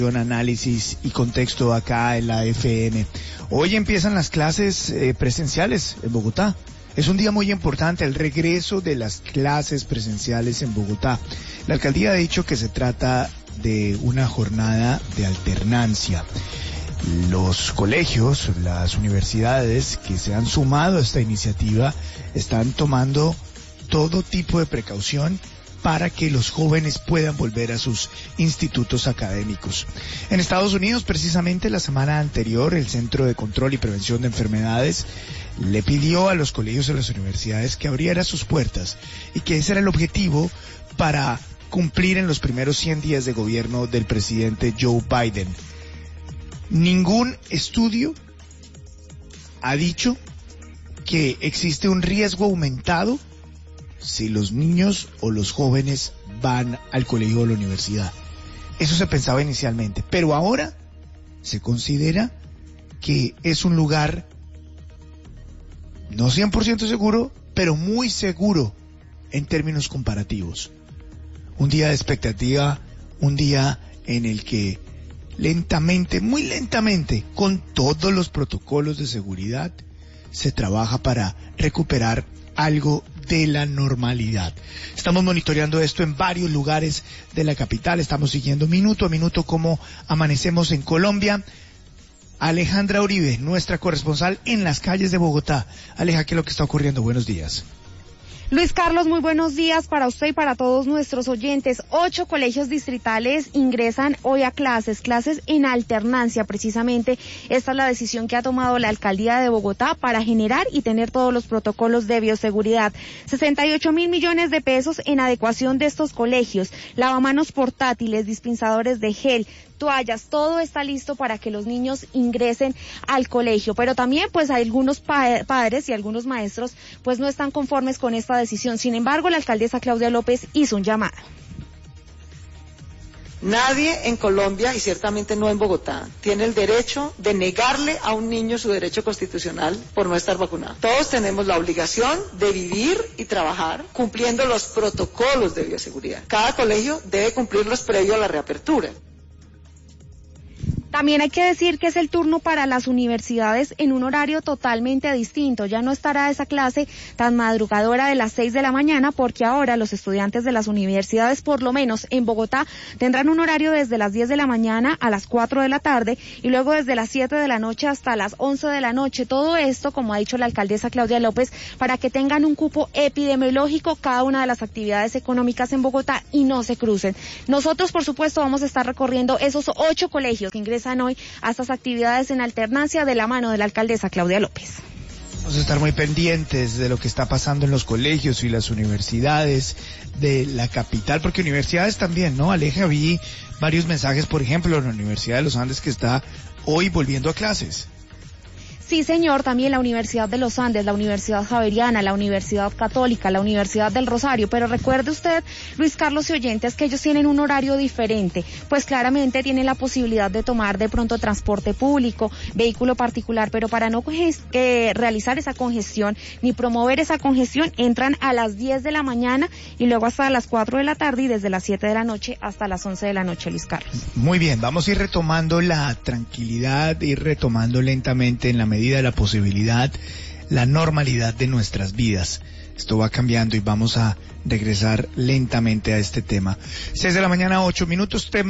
Análisis y contexto acá en la FM. Hoy empiezan las clases presenciales en Bogotá. Es un día muy importante, el regreso de las clases presenciales en Bogotá. La alcaldía ha dicho que se trata de una jornada de alternancia. Los colegios, las universidades que se han sumado a esta iniciativa están tomando todo tipo de precaución para que los jóvenes puedan volver a sus institutos académicos. En Estados Unidos, precisamente la semana anterior, el Centro de Control y Prevención de Enfermedades le pidió a los colegios y a las universidades que abrieran sus puertas y que ese era el objetivo para cumplir en los primeros 100 días de gobierno del presidente Joe Biden. Ningún estudio ha dicho que existe un riesgo aumentado si los niños o los jóvenes van al colegio o a la universidad. Eso se pensaba inicialmente, pero ahora se considera que es un lugar no 100% seguro, pero muy seguro en términos comparativos. Un día de expectativa, un día en el que lentamente, muy lentamente, con todos los protocolos de seguridad, se trabaja para recuperar algo de la normalidad. Estamos monitoreando esto en varios lugares de la capital, estamos siguiendo minuto a minuto cómo amanecemos en Colombia. Alejandra Uribe, nuestra corresponsal en las calles de Bogotá. Aleja, ¿qué es lo que está ocurriendo? Buenos días. Luis Carlos, muy buenos días para usted y para todos nuestros oyentes. 8 colegios distritales ingresan hoy a clases en alternancia precisamente. Esta es la decisión que ha tomado la alcaldía de Bogotá para generar y tener todos los protocolos de bioseguridad. 68.000 millones de pesos en adecuación de estos colegios, lavamanos portátiles, dispensadores de gel, toallas, todo está listo para que los niños ingresen al colegio, pero también pues algunos padres y algunos maestros pues no están conformes con esta decisión. Sin embargo, la alcaldesa Claudia López hizo un llamado. Nadie en Colombia, y ciertamente no en Bogotá, tiene el derecho de negarle a un niño su derecho constitucional por no estar vacunado. Todos tenemos la obligación de vivir y trabajar cumpliendo los protocolos de bioseguridad. Cada colegio debe cumplirlos previo a la reapertura. También hay que decir que es el turno para las universidades en un horario totalmente distinto. Ya no estará esa clase tan madrugadora de las 6 de la mañana, porque ahora los estudiantes de las universidades, por lo menos en Bogotá, tendrán un horario desde las 10 de la mañana a las 4 de la tarde y luego desde las 7 de la noche hasta las 11 de la noche. Todo esto, como ha dicho la alcaldesa Claudia López, para que tengan un cupo epidemiológico cada una de las actividades económicas en Bogotá y no se crucen. Nosotros, por supuesto, vamos a estar recorriendo esos 8 colegios que ingresan hoy a estas actividades en alternancia de la mano de la alcaldesa Claudia López. Vamos a estar muy pendientes de lo que está pasando en los colegios y las universidades de la capital, porque universidades también, ¿no? Aleja, vi varios mensajes, por ejemplo, en la Universidad de los Andes que está hoy volviendo a clases. Sí, señor, también la Universidad de los Andes, la Universidad Javeriana, la Universidad Católica, la Universidad del Rosario, pero recuerde usted, Luis Carlos y oyentes, que ellos tienen un horario diferente, pues claramente tienen la posibilidad de tomar de pronto transporte público, vehículo particular, pero para no realizar esa congestión ni promover esa congestión, entran a las 10 de la mañana y luego hasta las 4 de la tarde y desde las 7 de la noche hasta las 11 de la noche, Luis Carlos. Muy bien, vamos a ir retomando la tranquilidad, ir retomando lentamente en la medida de la posibilidad, la normalidad de nuestras vidas. Esto va cambiando y vamos a regresar lentamente a este tema. 6 de la mañana, 8 minutos.